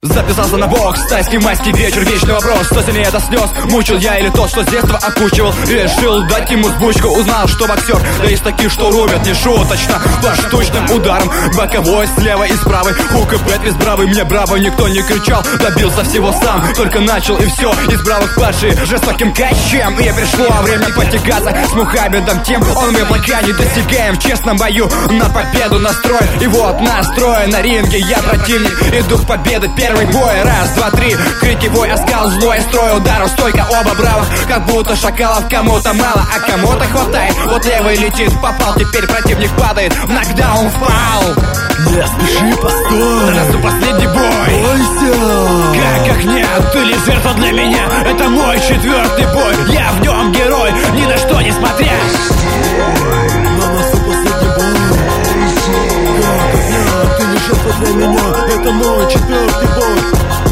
Записался на бокс, тайский майский вечер, вечный вопрос: что сильнее до слез, мучил я или тот, что с детства окучивал? Решил дать ему сбучку, узнал, что боксер, да есть такие, что рубят не шуточно, поштучным ударом, боковой, слева и справа, хук и Петрис бравый, мне браво никто не кричал, добился всего сам, только начал и все, из бравых падший жестоким качем, и пришло время потягаться с Мухаммедом тем, он мне пока не достигаем, в честном бою на победу настроен, и вот настроен на ринге, я противник и дух победы. Первый бой, раз, два, три, крики вой, оскал, злой строй, ударов, стойка, оба браво, как будто шакалов кому-то мало, а кому-то хватает, вот левый летит, попал, теперь противник падает, в нокдаун впал. Не спеши, постой, Раз последний бой, бойся. как нет, ты лишь жертва для меня, это мой четвертый бой, я в нем герой, ни на что не смотря. На носу последний бой. Как нет, ты лишь жертва для меня, это мой четвертый бой.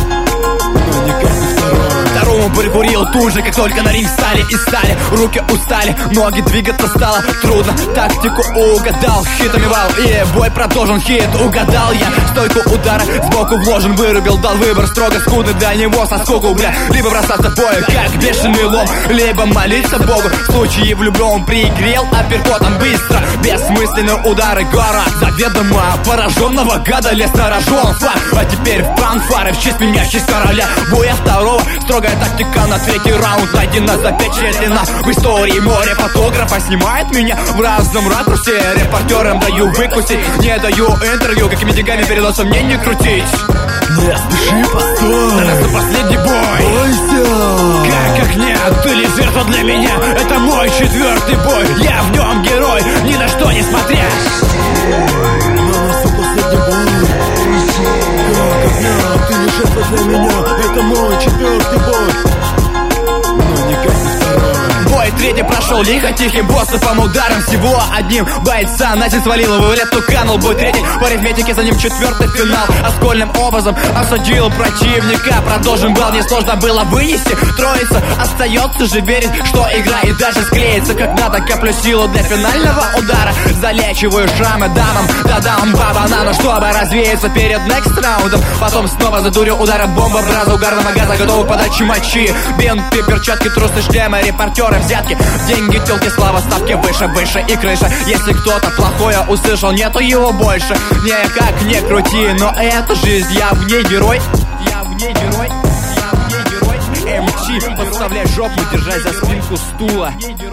Но никак не второй. Второму прикурил тут же, как только на ринг стали и стали, руки устали, ноги двигаться стало трудно, тактику угадал, хитами вал, и бой продолжен, хит угадал я, стойку удара сбоку вложен, вырубил, дал выбор строго скудный для него со скуку, бля, либо бросаться в бой, как бешеный лом, либо молиться Богу, в случае влюблен пригрел апперкотом быстро, бессмысленные удары, гора заведомо пораженного гада лес нарожен, а теперь фанфары в честь меня, в честь короля боя второго, строгая тактика на третий раунд, найдена запечатлена в истории, море фотографа снимает меня в разном ракурсе, репортерам даю выкусить, не даю интервью, какими деньгами перед носом мне не крутить. Не спеши, постой, Раз последний бой, бойся. как нет, ты лишь жертва для меня, это мой четвертый бой, я в нем герой, ни на что не смотря. На носу последний бой. Как нет, ты лишь жертва для меня, это мой четвертый бой. Но никак не второй. Бой третий прошел лихо, тихим боссовым ударом, всего одним бойца Назин свалил его в лету, канул. Бой третий по арифметике, за ним четвертый финал, оскольным образом осадил противника, продолжим бал, несложно было вынести, троица остается же верить, что игра и даже склеится как надо, коплю силу для финального удара, залечиваю шрамы дамам, да-дам по банану, чтобы развеяться перед next раундом, потом снова задурю ударом бомба, браза угарного газа, готовы подачи мочи, бинты, перчатки, трусы, шлемы, репортеры, взятки, деньги, телки, слава, ставки выше, выше и крыша. Если кто-то плохое услышал, нету его больше. Никак не крути, но это жизнь, я в ней герой. Я в ней герой, я в ней герой. МЧ, подставляй жопу, держась за спинку стула.